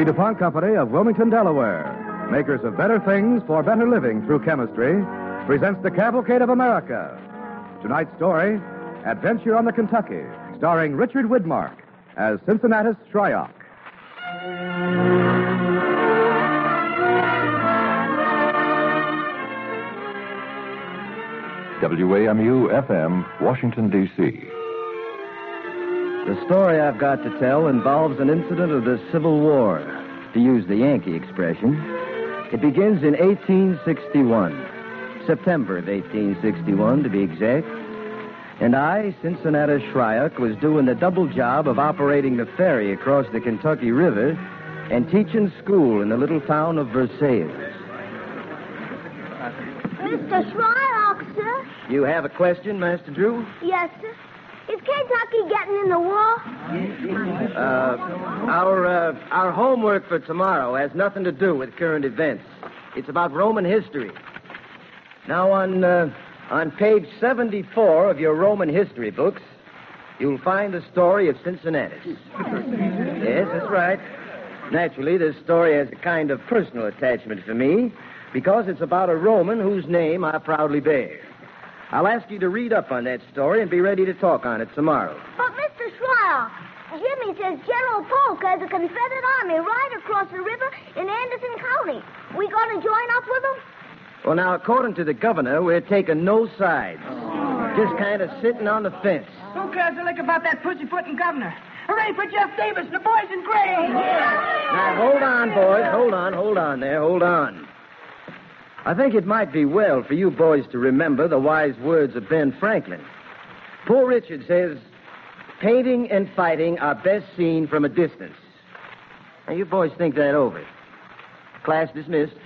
The DuPont Company of Wilmington, Delaware, makers of better things for better living through chemistry, presents The Cavalcade of America. Tonight's story, Adventure on the Kentucky, starring Richard Widmark as Cincinnatus Shryock. WAMU-FM, Washington, D.C. The story I've got to tell involves an incident of the Civil War, to use the Yankee expression. It begins in 1861, September of 1861 to be exact. And I, Cincinnatus Shryock, was doing the double job of operating the ferry across the Kentucky River and teaching school in the little town of Versailles. Mr. Shryock, sir? You have a question, Master Drew? Yes, sir. Is Kentucky getting in the war? Our homework for tomorrow has nothing to do with current events. It's about Roman history. Now, on page 74 of your Roman history books, you'll find the story of Cincinnatus. Yes, that's right. Naturally, this story has a kind of personal attachment for me because it's about a Roman whose name I proudly bear. I'll ask you to read up on that story and be ready to talk on it tomorrow. But, Mr. Shryock, Jimmy says General Polk has a Confederate army right across the river in Anderson County. We going to join up with them? Well, now, according to the governor, we're taking no sides. Just kind of sitting on the fence. Who cares a lick about that pussyfooting governor? Hooray for Jeff Davis and the boys in gray! Now, hold on, boys. Hold on there. Hold on. I think it might be well for you boys to remember the wise words of Ben Franklin. Poor Richard says, painting and fighting are best seen from a distance. Now, you boys think that over. Class dismissed.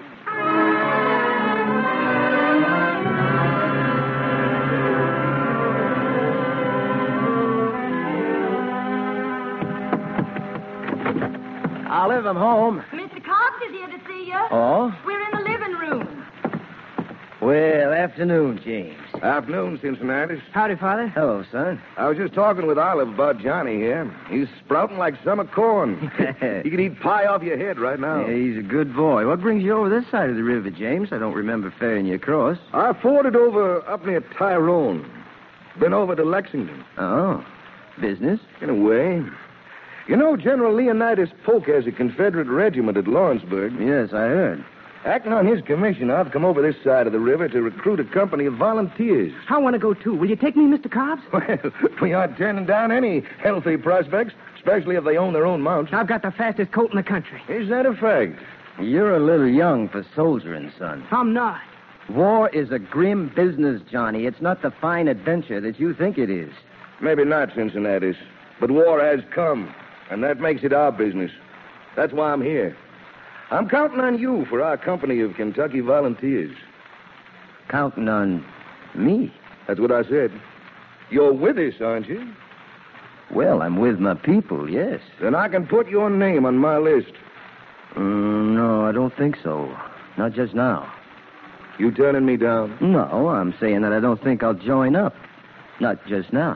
Olive, I'm home. Mr. Cobbs is here to see you. Oh? We're in the living room. Well, afternoon, James. Afternoon, Cincinnatus. Howdy, Father. Hello, son. I was just talking with Olive about Johnny here. He's sprouting like summer corn. He could eat pie off your head right now. Yeah, he's a good boy. What brings you over this side of the river, James? I don't remember ferrying you across. I forded over up near Tyrone. Been over to Lexington. Oh, business? In a way. You know, General Leonidas Polk has a Confederate regiment at Lawrenceburg. Yes, I heard. Acting on his commission, I've come over this side of the river to recruit a company of volunteers. I want to go, too. Will you take me, Mr. Cobbs? Well, we aren't turning down any healthy prospects, especially if they own their own mounts. I've got the fastest colt in the country. Is that a fact? You're a little young for soldiering, son. I'm not. War is a grim business, Johnny. It's not the fine adventure that you think it is. Maybe not, Cincinnatus. But war has come, and that makes it our business. That's why I'm here. I'm counting on you for our company of Kentucky volunteers. Counting on me? That's what I said. You're with us, aren't you? Well, I'm with my people, yes. Then I can put your name on my list. No, I don't think so. Not just now. You turning me down? No, I'm saying that I don't think I'll join up. Not just now.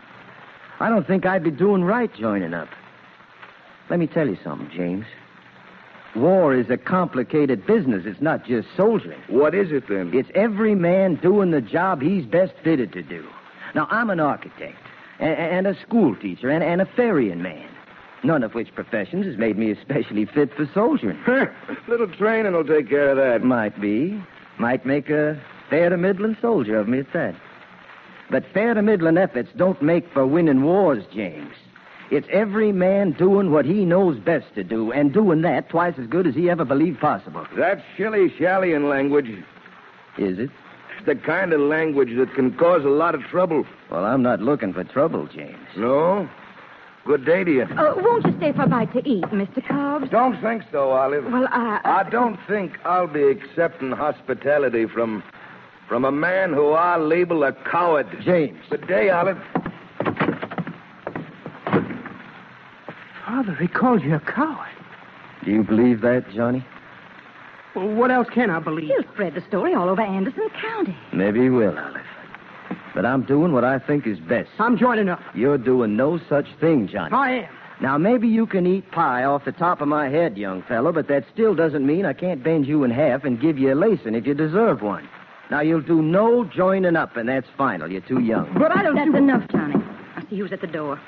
I don't think I'd be doing right joining up. Let me tell you something, James. War is a complicated business. It's not just soldiering. What is it, then? It's every man doing the job he's best fitted to do. Now, I'm an architect, and a school teacher, and a ferrying man. None of which professions has made me especially fit for soldiering. Little training will take care of that. Might be. Might make a fair to middling soldier of me at that. But fair to middling efforts don't make for winning wars, James. It's every man doing what he knows best to do, and doing that twice as good as he ever believed possible. That's shilly-shallying language. Is it? It's the kind of language that can cause a lot of trouble. Well, I'm not looking for trouble, James. No? Good day to you. Won't you stay for a bite to eat, Mr. Cobbs? Don't think so, Olive. Well, I don't think I'll be accepting hospitality from a man who I label a coward. James. Good day, Olive. Father, he called you a coward. Do you believe that, Johnny? Well, what else can I believe? He'll spread the story all over Anderson County. Maybe he will, Olive. But I'm doing what I think is best. I'm joining up. You're doing no such thing, Johnny. I am. Now, maybe you can eat pie off the top of my head, young fellow, but that still doesn't mean I can't bend you in half and give you a lacing if you deserve one. Now, you'll do no joining up, and that's final. You're too young. But I don't That's enough, Johnny. I see who's at the door.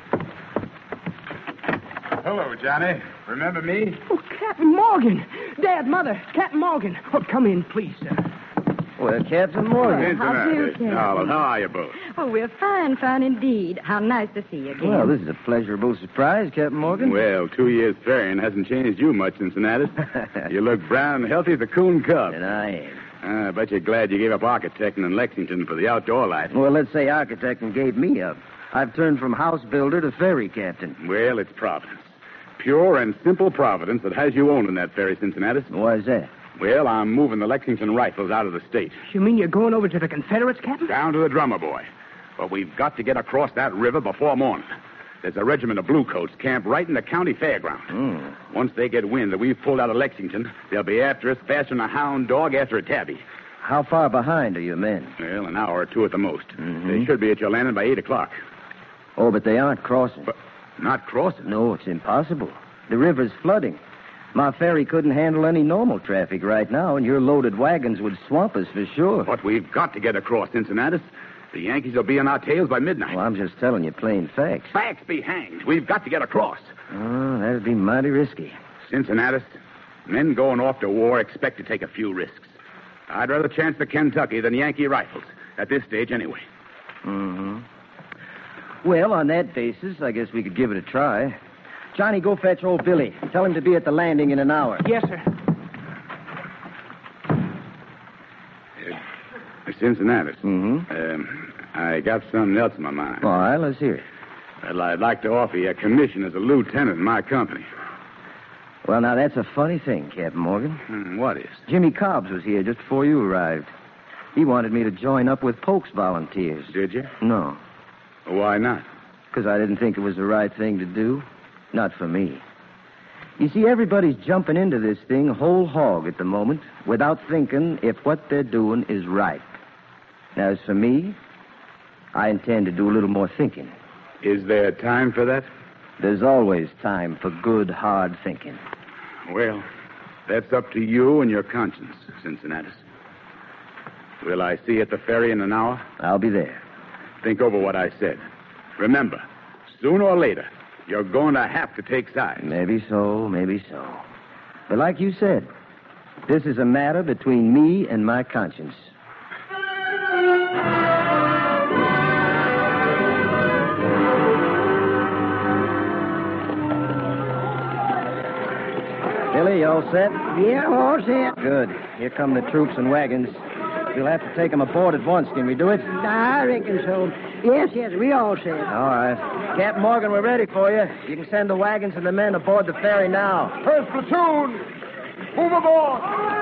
Hello, Johnny. Remember me? Oh, Captain Morgan. Dad, Mother, Captain Morgan. Oh, come in, please, sir. Well, Captain Morgan. How do you do? How are you both? Oh, we're fine indeed. How nice to see you again. Well, this is a pleasurable surprise, Captain Morgan. Well, 2 years ferrying hasn't changed you much, Cincinnati. You look brown and healthy as a coon cub. And I am. I bet you're glad you gave up architecting in Lexington for the outdoor life. Well, let's say architecting gave me up. I've turned from house builder to ferry captain. Well, it's Providence. Pure and simple Providence that has you owning that ferry, Cincinnati. Why is that? Well, I'm moving the Lexington Rifles out of the state. You mean you're going over to the Confederates, Captain? Down to the drummer boy. But we've got to get across that river before morning. There's a regiment of bluecoats camped right in the county fairground. Once they get wind that we've pulled out of Lexington, they'll be after us faster than a hound dog after a tabby. How far behind are your men? Well, an hour or two at the most. They should be at your landing by 8 o'clock. Oh, but they aren't crossing. But not crossing? No, it's impossible. The river's flooding. My ferry couldn't handle any normal traffic right now, and your loaded wagons would swamp us for sure. But we've got to get across, Cincinnati. The Yankees will be on our tails by midnight. Well, I'm just telling you plain facts. Facts be hanged. We've got to get across. Oh, that'd be mighty risky. Cincinnati, men going off to war expect to take a few risks. I'd rather chance the Kentucky than Yankee Rifles, at this stage anyway. Well, on that basis, I guess we could give it a try. Johnny, go fetch old Billy. Tell him to be at the landing in an hour. Yes, sir. Cincinnati. I got something else in my mind. All right, let's hear it. Well, I'd like to offer you a commission as a lieutenant in my company. Well, now, that's a funny thing, Captain Morgan. What is? Jimmy Cobbs was here just before you arrived. He wanted me to join up with Polk's volunteers. Did you? No, Why not? because I didn't think it was the right thing to do. Not for me. You see, everybody's jumping into this thing whole hog at the moment without thinking if what they're doing is right. Now, as for me, I intend to do a little more thinking. Is there time for that? There's always time for good, hard thinking. Well, that's up to you and your conscience, Cincinnati. Will I see you at the ferry in an hour? I'll be there. Think over what I said. Remember, sooner or later, you're going to have to take sides. Maybe so, maybe so. But like you said, this is a matter between me and my conscience. Billy, you all set? Yeah, all set. Good. Here come the troops and wagons. We'll have to take them aboard at once. Can we do it? I reckon so. Yes, we all set. All right. Captain Morgan, we're ready for you. You can send the wagons and the men aboard the ferry now. First platoon, move aboard.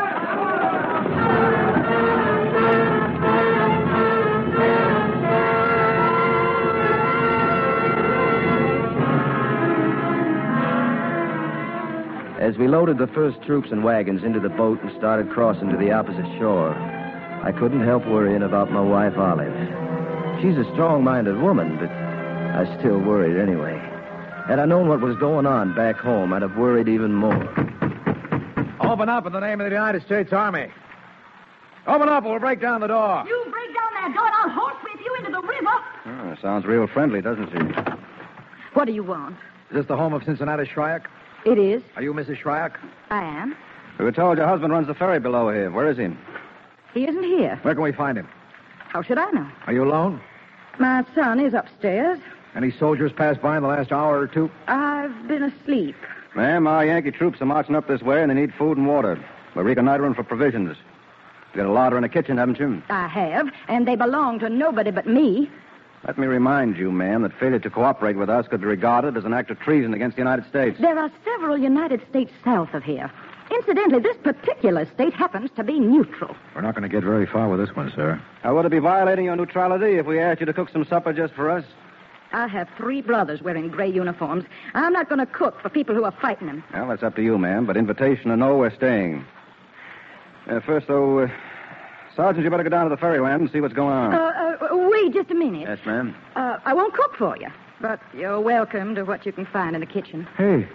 As we loaded the first troops and wagons into the boat and started crossing to the opposite shore, I couldn't help worrying about my wife, Olive. She's a strong-minded woman, but I still worried anyway. Had I known what was going on back home, I'd have worried even more. Open up in the name of the United States Army. Open up or we'll break down the door. You break down that door, I'll horsewhip you into the river. Sounds real friendly, doesn't she? What do you want? Is this the home of Cincinnati Shryack? It is. Are you Mrs. Shryack? I am. We were told your husband runs the ferry below here. Where is he? He isn't here. Where can we find him? How should I know? Are you alone? My son is upstairs. Any soldiers passed by in the last hour or two? I've been asleep. Ma'am, our Yankee troops are marching up this way, and they need food and water. We're reconnoitering for provisions. You got a larder in the kitchen, haven't you? I have, and they belong to nobody but me. Let me remind you, ma'am, that failure to cooperate with us could be regarded as an act of treason against the United States. There are several United States south of here. Incidentally, this particular state happens to be neutral. We're not going to get very far with this one, sir. How would it be violating your neutrality if we asked you to cook some supper just for us? I have 3 brothers wearing gray uniforms. I'm not going to cook for people who are fighting them. Well, that's up to you, ma'am, but invitation or no, we're staying. First, though, Sergeant, you better go down to the ferryland and see what's going on. Wait just a minute. Yes, ma'am. I won't cook for you. but you're welcome to what you can find in the kitchen. Hey.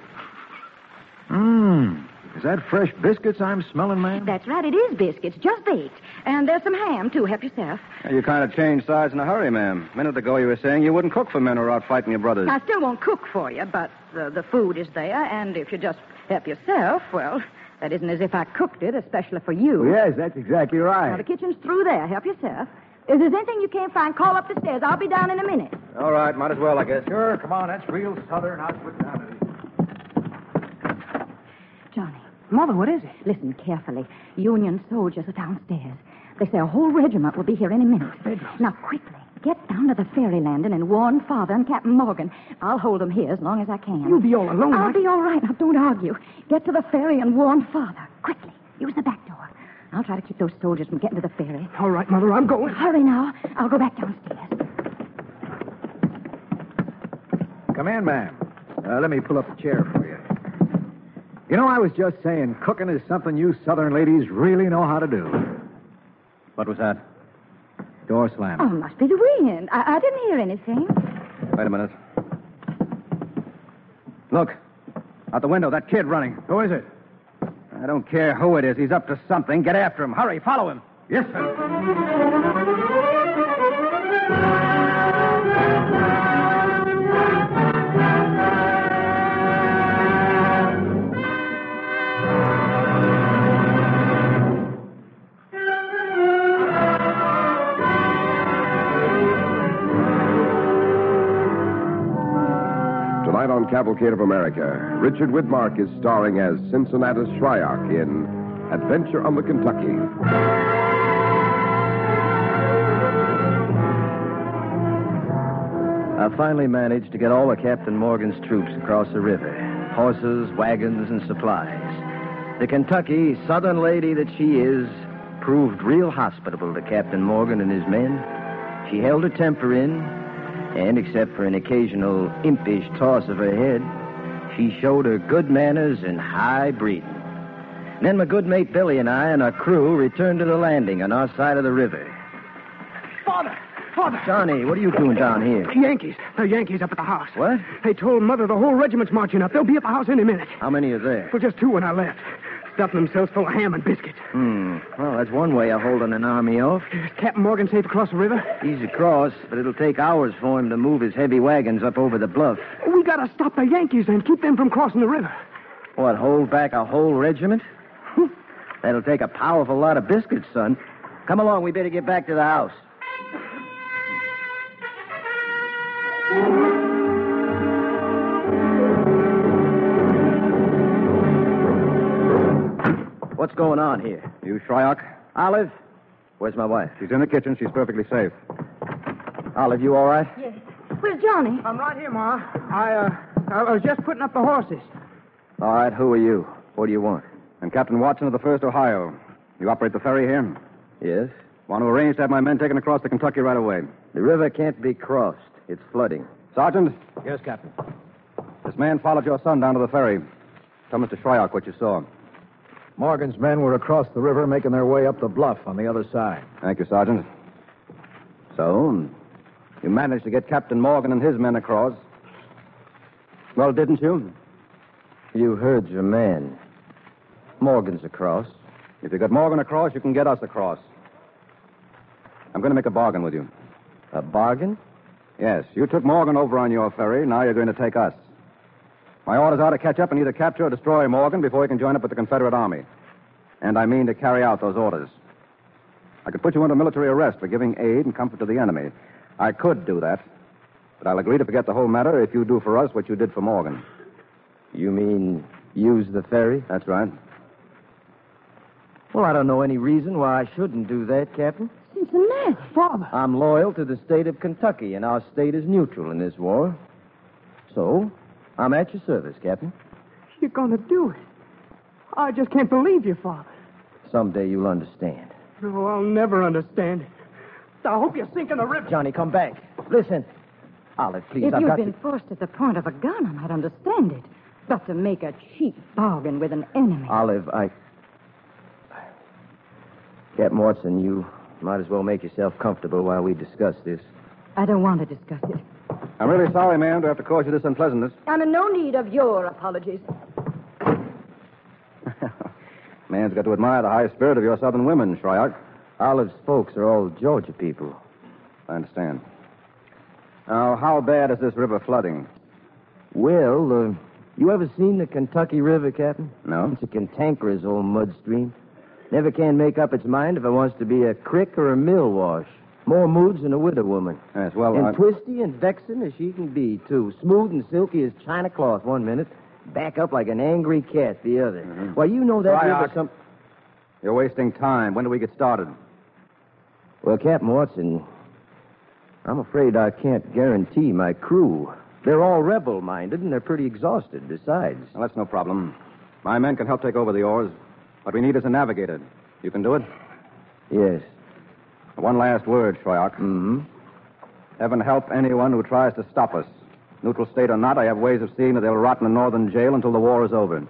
Is that fresh biscuits I'm smelling, ma'am? That's right, it is biscuits, just baked. And there's some ham, too. Help yourself. You kind of changed sides in a hurry, ma'am. A minute ago you were saying you wouldn't cook for men who are out fighting your brothers. I still won't cook for you, but the food is there, and if you just help yourself, well, that isn't as if I cooked it, especially for you. Yes, that's exactly right. Now, the kitchen's through there. Help yourself. If there's anything you can't find, call up the stairs. I'll be down in a minute. All right, might as well, I guess. Sure, come on, that's real southern. I'll put down it. Johnny. Mother, what is it? Listen carefully. Union soldiers are downstairs. They say a whole regiment will be here any minute. Now, quickly, get down to the ferry landing and warn Father and Captain Morgan. I'll hold them here as long as I can. You'll be all alone, I'll be all right. Now, don't argue. Get to the ferry and warn Father. Quickly. Use the back door. I'll try to keep those soldiers from getting to the ferry. All right, Mother, I'm going. Hurry now. I'll go back downstairs. Come in, ma'am. Let me pull up a chair for you. You know, I was just saying, cooking is something you southern ladies really know how to do. What was that? Door slam. Oh, must be the wind. I didn't hear anything. Wait a minute. Look. Out the window, that kid running. Who is it? I don't care who it is. He's up to something. Get after him. Hurry, follow him. Yes, sir. Tonight on Cavalcade of America, Richard Widmark is starring as Cincinnatus Shryock in Adventure on the Kentucky. I finally managed to get all of Captain Morgan's troops across the river. Horses, wagons, and supplies. The Kentucky, southern lady that she is, proved real hospitable to Captain Morgan and his men. She held her temper in, and except for an occasional impish toss of her head, she showed her good manners and high breeding. Then my good mate Billy and I and our crew returned to the landing on our side of the river. Father! Johnny, what are you doing down here? Yankees. The Yankees up at the house. What? They told Mother the whole regiment's marching up. They'll be at the house any minute. How many are there? Well, just two when I left. Stuffing themselves full of ham and biscuits. Well, that's one way of holding an army off. Is Captain Morgan safe across the river? He's across, but it'll take hours for him to move his heavy wagons up over the bluff. We gotta stop the Yankees and keep them from crossing the river. What, hold back a whole regiment? That'll take a powerful lot of biscuits, son. Come along, we better get back to the house. What's going on here? You Shryock? Olive? Where's my wife? She's in the kitchen. She's perfectly safe. Olive, you all right? Yes. Where's Johnny? I'm right here, Ma. I was just putting up the horses. All right, who are you? What do you want? I'm Captain Watson of the 1st Ohio. You operate the ferry here? Yes? Want to arrange to have my men taken across the Kentucky right away. The river can't be crossed. It's flooding. Sergeant, Yes, Captain. this man followed your son down to the ferry. Tell Mr. Shryock what you saw. Morgan's men were across the river making their way up the bluff on the other side. Thank you, Sergeant. So, you managed to get Captain Morgan and his men across. Well, didn't you? You heard your man. Morgan's across. If you get Morgan across, you can get us across. I'm going to make a bargain with you. A bargain? Yes, you took Morgan over on your ferry. Now you're going to take us. My orders are to catch up and either capture or destroy Morgan before he can join up with the Confederate Army. And I mean to carry out those orders. I could put you under military arrest for giving aid and comfort to the enemy. I could do that. But I'll agree to forget the whole matter if you do for us what you did for Morgan. You mean use the ferry? That's right. Well, I don't know any reason why I shouldn't do that, Captain. Cincinnati. Father. I'm loyal to the state of Kentucky, and our state is neutral in this war. So, I'm at your service, Captain. You're gonna do it. I just can't believe you, Father. Someday you'll understand. No, I'll never understand it. I hope you sink in the river. Johnny, come back. Listen. Olive, please, If I've you'd got been forced at the point of a gun, I might understand it. But to make a cheap bargain with an enemy. Olive, Captain Watson, you might as well make yourself comfortable while we discuss this. I don't want to discuss it. I'm really sorry, ma'am, to have to cause you this unpleasantness. I'm in no need of your apologies. Man's got to admire the high spirit of your southern women, Shryock. Olive's folks are all Georgia people. I understand. Now, how bad is this river flooding? Well, you ever seen the Kentucky River, Captain? No. It's a cantankerous old mud stream. Never can make up its mind if it wants to be a crick or a mill wash. More moods than a widow woman. Yes, well, And twisty and vexing as she can be, too. Smooth and silky as china cloth 1 minute. Back up like an angry cat the other. Mm-hmm. Why, you know that river Shryock, you're wasting time. When do we get started? Well, Captain Watson, I'm afraid I can't guarantee my crew. They're all rebel-minded, and they're pretty exhausted besides. Well, that's no problem. My men can help take over the oars. What we need is a navigator. You can do it? Yes. One last word, Shryock. Mm-hmm. Heaven help anyone who tries to stop us. Neutral state or not, I have ways of seeing that they'll rot in a northern jail until the war is over.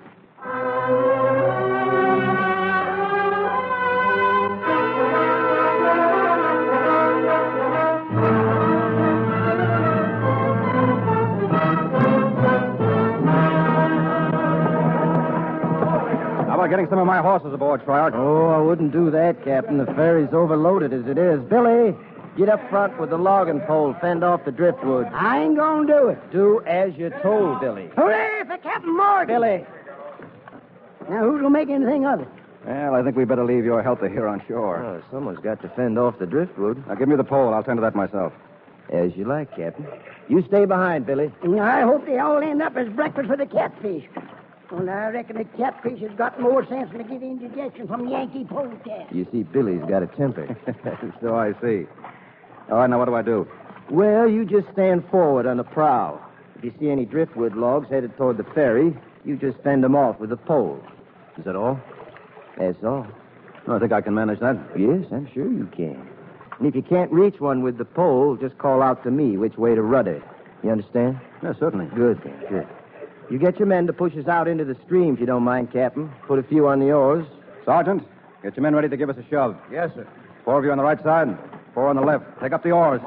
How about getting some of my horses aboard, Shryock? Oh, I wouldn't do that, Captain. The ferry's overloaded as it is. Billy, get up front with the logging pole, fend off the driftwood. I ain't gonna do it. Do as you're told, Billy. Hooray for Captain Morgan. Billy. Now, who's gonna make anything of it? Well, I think we better leave your helper here on shore. Oh, someone's got to fend off the driftwood. Now, give me the pole. I'll tend to that myself. As you like, Captain. You stay behind, Billy. I hope they all end up as breakfast for the catfish. Well, I reckon the catfish has got more sense than to get indigestion from Yankee polecat. You see, Billy's got a temper. So I see. All right, now what do I do? Well, you just stand forward on the prow. If you see any driftwood logs headed toward the ferry, you just fend them off with a pole. Is that all? That's all. Oh, I think I can manage that. Yes, I'm sure you can. And if you can't reach one with the pole, just call out to me which way to rudder. You understand? Yes, certainly. Good, then, good. You get your men to push us out into the stream, if you don't mind, Captain. Put a few on the oars. Sergeant, get your men ready to give us a shove. Yes, sir. 4 of you on the right side, 4 on the left. Take up the oars.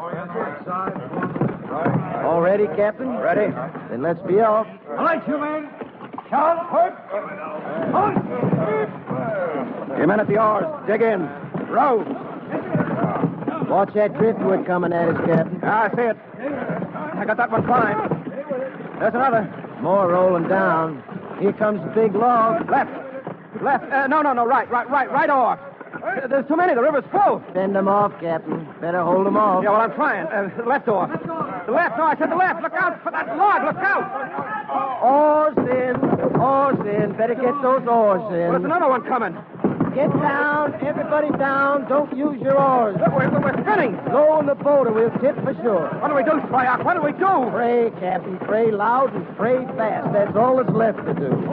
All ready, Captain? Ready? Then let's be off. All right, you men. Shout, put. Your men at the oars. Dig in. Row. Watch that driftwood coming at us, Captain. Ah, I see it. I got that one fine. There's another. More rolling down. Here comes the big log. Left. Left. No. Right off. There's too many. The river's full. Fend them off, Captain. Better hold them off. Yeah, well, I'm trying. The left off. The left. No, I said the left. Look out for that log. Look out. Oars in. Oars in. Better get those oars in. Well, there's another one coming. Get down. Everybody down. Don't use your oars. Look, we're spinning. Low in the boat or we'll tip for sure. What do we do, Shryock? What do we do? Pray, Captain. Pray loud and pray fast. That's all that's left to do.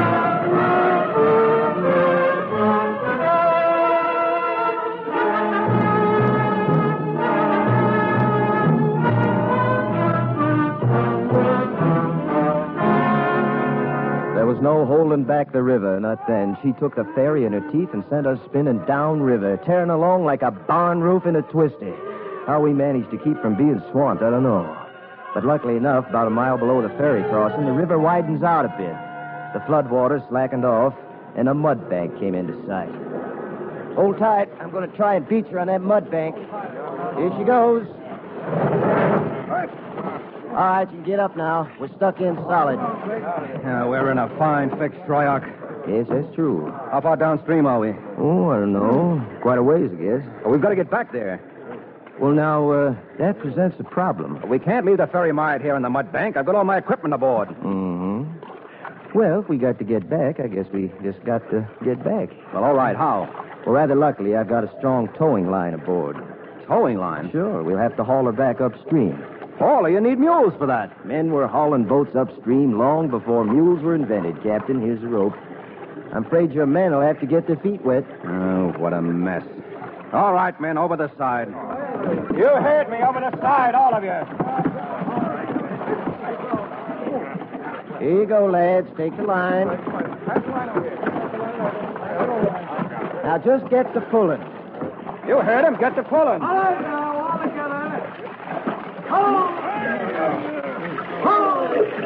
There was no holding back the river, not then. She took the ferry in her teeth and sent us spinning downriver, tearing along like a barn roof in a twisty. How we managed to keep from being swamped, I don't know. But luckily enough, about a mile below the ferry crossing, the river widens out a bit. The floodwater slackened off, and a mud bank came into sight. Hold tight. I'm going to try and beat her on that mud bank. Here she goes. All right, you can get up now. We're stuck in solid. Yeah, we're in a fine fix, Shryock. Yes, that's true. How far downstream are we? Oh, I don't know. Quite a ways, I guess. Well, we've got to get back there. Well, now, that presents a problem. We can't leave the ferry mired here in the mud bank. I've got all my equipment aboard. Mm-hmm. Well, if we got to get back, I guess we just got to get back. Well, all right. How? Well, rather luckily, I've got a strong towing line aboard. Towing line? Sure. We'll have to haul her back upstream. Hauler, you need mules for that. Men were hauling boats upstream long before mules were invented, Captain. Here's the rope. I'm afraid your men will have to get their feet wet. Oh, what a mess. All right, men, over the side. You heard me, over the side, all of you. Here you go, lads. Take the line. Now, just get to pulling. You heard him. Get to pulling. All right, now, all together. Come on.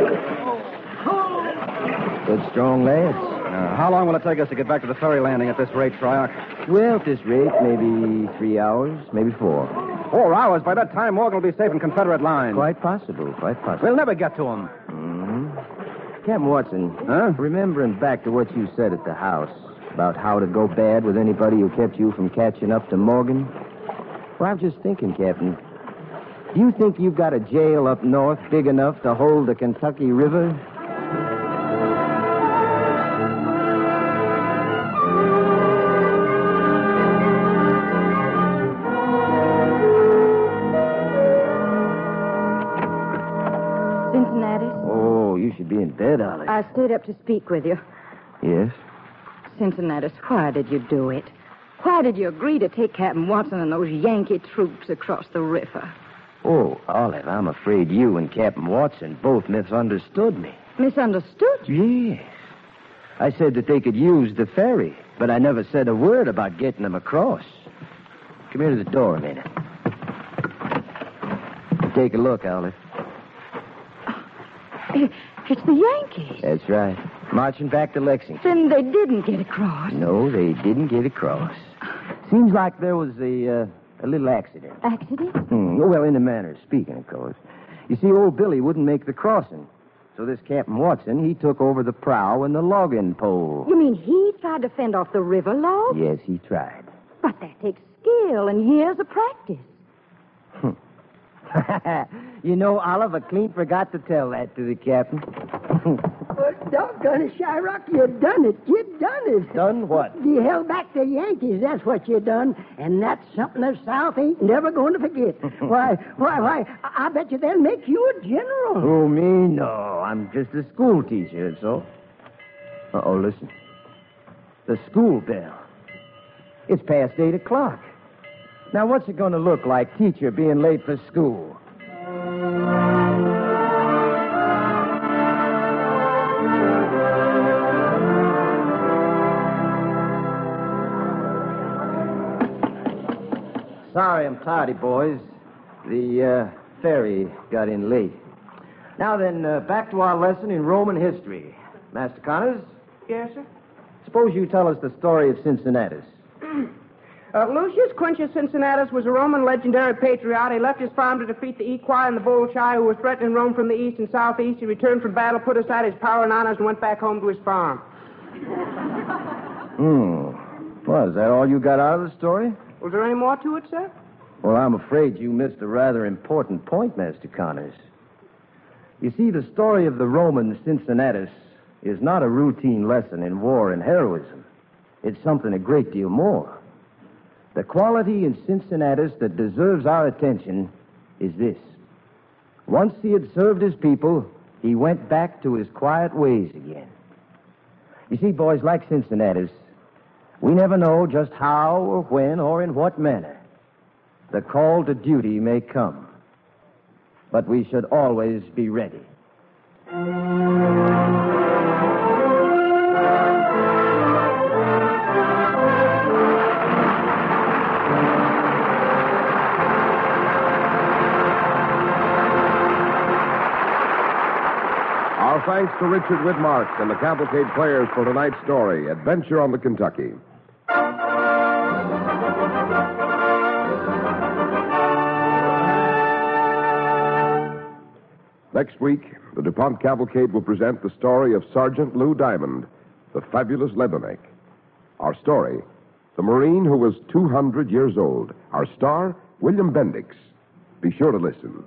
Good strong lads. How long will it take us to get back to the ferry landing at this rate, Shryock? Well, at this rate, maybe 3 hours, maybe 4. 4 hours? By that time, Morgan will be safe in Confederate lines. Quite possible. We'll never get to him. Captain Watson, remembering back to what you said at the house about how to go bad with anybody who kept you from catching up to Morgan, well, I'm just thinking, Captain, do you think you've got a jail up north big enough to hold the Kentucky River? Cincinnati? Oh, you should be in bed, Olive. I stayed up to speak with you. Yes? Cincinnati, why did you do it? Why did you agree to take Captain Watson and those Yankee troops across the river? Oh, Olive, I'm afraid you and Captain Watson both misunderstood me. Misunderstood? Yes. I said that they could use the ferry, but I never said a word about getting them across. Come here to the door a minute. Take a look, Olive. It's the Yankees. That's right. Marching back to Lexington. Then they didn't get across. No, they didn't get across. Seems like there was a little accident. Accident? Well, in a manner of speaking, of course. You see, old Billy wouldn't make the crossing. So this Captain Watson, he took over the prow and the logging pole. You mean he tried to fend off the river log? Yes, he tried. But that takes skill and years of practice. You know, Olive, I clean forgot to tell that to the captain. Doggone it, Shyrock, you done it. You done it. Done what? You held back the Yankees, that's what you done. And that's something the South ain't never going to forget. Why, I bet you they'll make you a general. Oh, me? No, I'm just a school teacher, that's all. Uh-oh, listen. The school bell. It's past 8 o'clock. Now, what's it going to look like, teacher being late for school? Sorry, I'm tardy, boys. The ferry got in late. Now then, back to our lesson in Roman history. Master Connors? Yes, sir? Suppose you tell us the story of Cincinnatus. Lucius Quintus Cincinnatus was a Roman legendary patriot. He left his farm to defeat the Equi and the Volsci, who were threatening Rome from the east and southeast. He returned from battle, put aside his power and honors, and went back home to his farm. Well, is that all you got out of the story? Was there any more to it, sir? Well, I'm afraid you missed a rather important point, Master Connors. You see, the story of the Roman Cincinnatus is not a routine lesson in war and heroism. It's something a great deal more. The quality in Cincinnatus that deserves our attention is this. Once he had served his people, he went back to his quiet ways again. You see, boys, like Cincinnatus, we never know just how or when or in what manner the call to duty may come. But we should always be ready. Our thanks to Richard Widmark and the Cavalcade players for tonight's story, Adventure on the Kentucky. Next week, the DuPont Cavalcade will present the story of Sergeant Lou Diamond, the fabulous Leatherneck. Our story, the Marine who was 200 years old. Our star, William Bendix. Be sure to listen.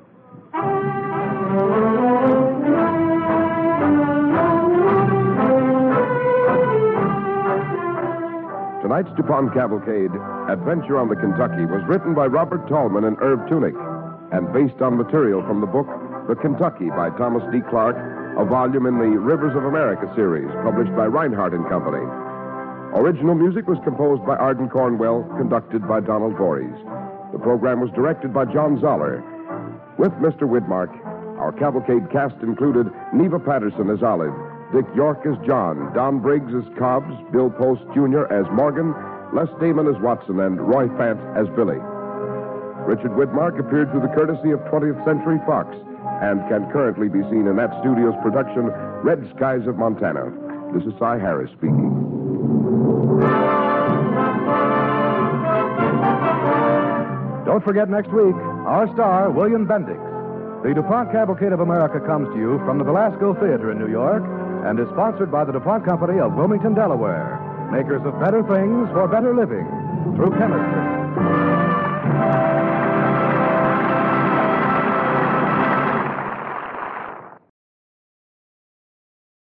Tonight's DuPont Cavalcade, Adventure on the Kentucky, was written by Robert Tallman and Irv Tunick and based on material from the book The Kentucky by Thomas D. Clark, a volume in the Rivers of America series published by Reinhardt and Company. Original music was composed by Arden Cornwell, conducted by Donald Voorhees. The program was directed by John Zoller. With Mr. Widmark, our Cavalcade cast included Neva Patterson as Olive, Dick York as John, Don Briggs as Cobbs, Bill Post Jr. as Morgan, Les Damon as Watson, and Roy Fant as Billy. Richard Widmark appeared through the courtesy of 20th Century Fox and can currently be seen in that studio's production, Red Skies of Montana. This is Cy Harris speaking. Don't forget next week, our star, William Bendix. The DuPont Cavalcade of America comes to you from the Velasco Theater in New York and is sponsored by the DuPont Company of Wilmington, Delaware, makers of better things for better living through chemistry.